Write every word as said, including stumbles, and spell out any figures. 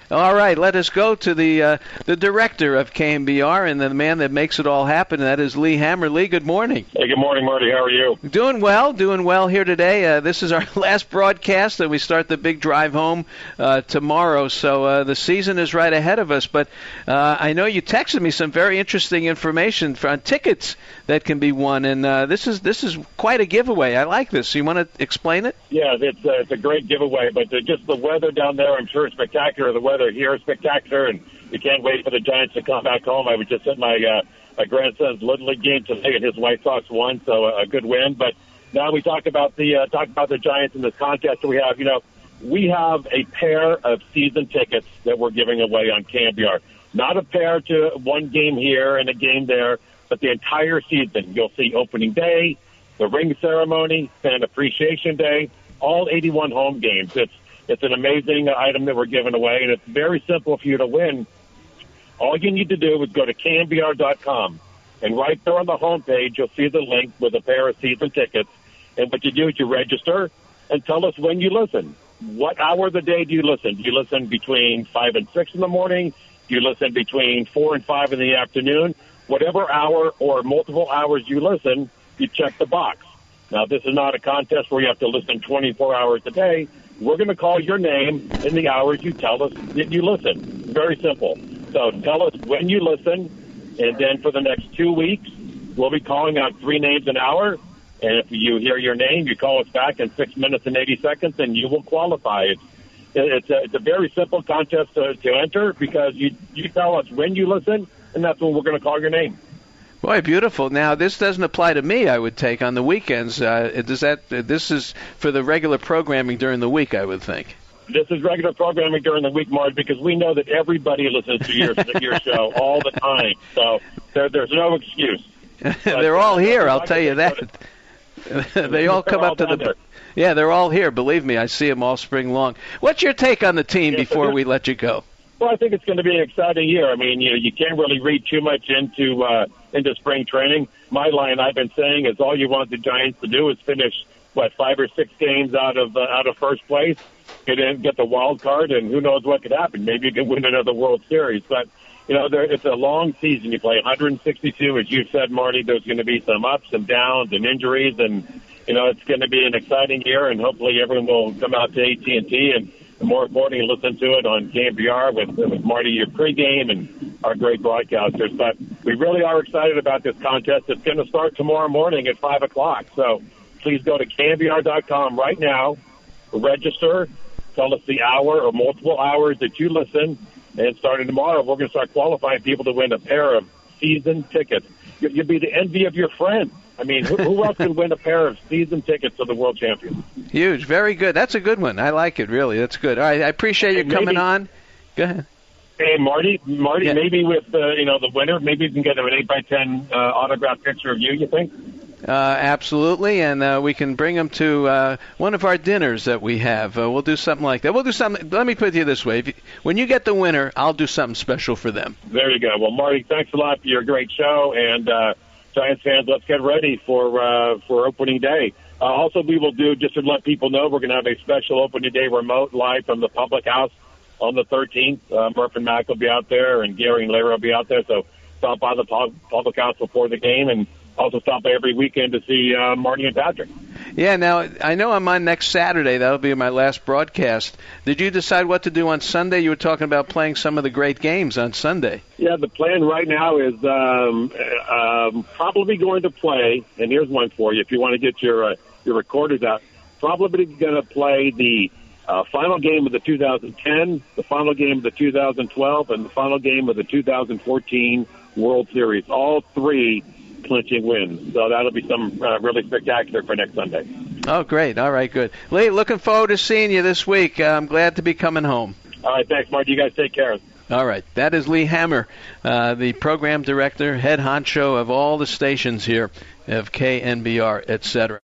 All right, let us go to the uh, the director of K N B R and the man that makes it all happen. And that is Lee Hammer. Lee, good morning. Hey, good morning, Marty. How are you? Doing well, doing well here today. Uh, this is our last broadcast, and we start the big drive home uh, tomorrow. So uh, the season is right ahead of us. But uh, I know you texted me some very interesting information on tickets that can be won, and uh, this is this is quite a giveaway. I like this. So you want to explain it? Yeah, it's uh, it's a great giveaway. But uh, just the weather down there, I'm sure, is spectacular. The weather here is spectacular, and you can't wait for the Giants to come back home. I was just at my uh, my grandson's Little League game today, and his White Sox won, so a good win. But now we talk about the uh, talk about the Giants in this contest that we have. You know, we have a pair of season tickets that we're giving away on K N B R. Not a pair to one game here and a game there, but the entire season. You'll see opening day, the ring ceremony, fan appreciation day, all eighty-one home games. It's It's an amazing item that we're giving away, and it's very simple for you to win. All you need to do is go to K N B R dot com, and right there on the home page, you'll see the link with a pair of season tickets. And what you do is you register and tell us when you listen. What hour of the day do you listen? Do you listen between five and six in the morning? Do you listen between four and five in the afternoon? Whatever hour or multiple hours you listen, you check the box. Now, this is not a contest where you have to listen twenty-four hours a day. We're going to call your name in the hours you tell us that you listen. Very simple. So tell us when you listen, and then for the next two weeks, we'll be calling out three names an hour. And if you hear your name, you call us back in six minutes and eighty seconds, and you will qualify. It's, it's, a, it's a very simple contest to, to enter because you, you tell us when you listen, and that's when we're going to call your name. Boy, beautiful. Now, this doesn't apply to me, I would take, on the weekends. Uh, does that? This is for the regular programming during the week, I would think. This is regular programming during the week, Marge, because we know that everybody listens to your, your show all the time. So there, there's no excuse. They're all here, I'll tell you that. They all come up to the... Yeah, they're all here. Believe me, I see them all spring long. What's your take on the team before we let you go? Well, I think it's going to be an exciting year. I mean, you know, you can't really read too much into uh, into spring training. My line I've been saying is all you want the Giants to do is finish, what, five or six games out of uh, out of first place, get in, get the wild card, and who knows what could happen. Maybe you can win another World Series. But, you know, there, it's a long season. You play one hundred sixty-two, as you said, Marty. There's going to be some ups and downs and injuries, and, you know, it's going to be an exciting year, and hopefully everyone will come out to A T and T and, more importantly, listen to it on K N B R with, with Marty, your pregame, and our great broadcasters. But we really are excited about this contest. It's going to start tomorrow morning at five o'clock. So please go to K N B R dot com right now, register, tell us the hour or multiple hours that you listen, and starting tomorrow, we're going to start qualifying people to win a pair of season tickets. You'll be the envy of your friends. I mean, who, who else can win a pair of season tickets to the World Champions? Huge. Very good. That's a good one. I like it, really. That's good. All right, I appreciate you coming on. Go ahead. Hey, Marty, Marty, yeah. maybe with, uh, you know, the winner, maybe you can get an eight by ten uh, autographed picture of you, you think? Uh, absolutely, and uh, we can bring them to uh, one of our dinners that we have. Uh, we'll do something like that. We'll do something. Let me put it to you this way. If you, when you get the winner, I'll do something special for them. There you go. Well, Marty, thanks a lot for your great show, and uh, Giants fans, let's get ready for uh, for opening day. Uh, also, we will do, just to let people know, we're going to have a special opening day remote live from the Public House on the thirteenth. Uh, Murph and Mac will be out there, and Gary and Larry will be out there. So stop by the pub- Public House before the game, and also stop by every weekend to see uh, Marty and Patrick. Yeah, now, I know I'm on next Saturday. That'll be my last broadcast. Did you decide what to do on Sunday? You were talking about playing some of the great games on Sunday. Yeah, the plan right now is um, um, probably going to play, and here's one for you if you want to get your, uh, your recorders out, probably going to play the uh, final game of the two thousand ten, the final game of the two thousand twelve, and the final game of the two thousand fourteen World Series. All three clinching wins. So that'll be some uh, really spectacular for next Sunday. Oh, great. All right, good. Lee, looking forward to seeing you this week. Uh, I'm glad to be coming home. All right, thanks, Mark. You guys take care. All right. That is Lee Hammer, uh, the program director, head honcho of all the stations here of K N B R, et cetera.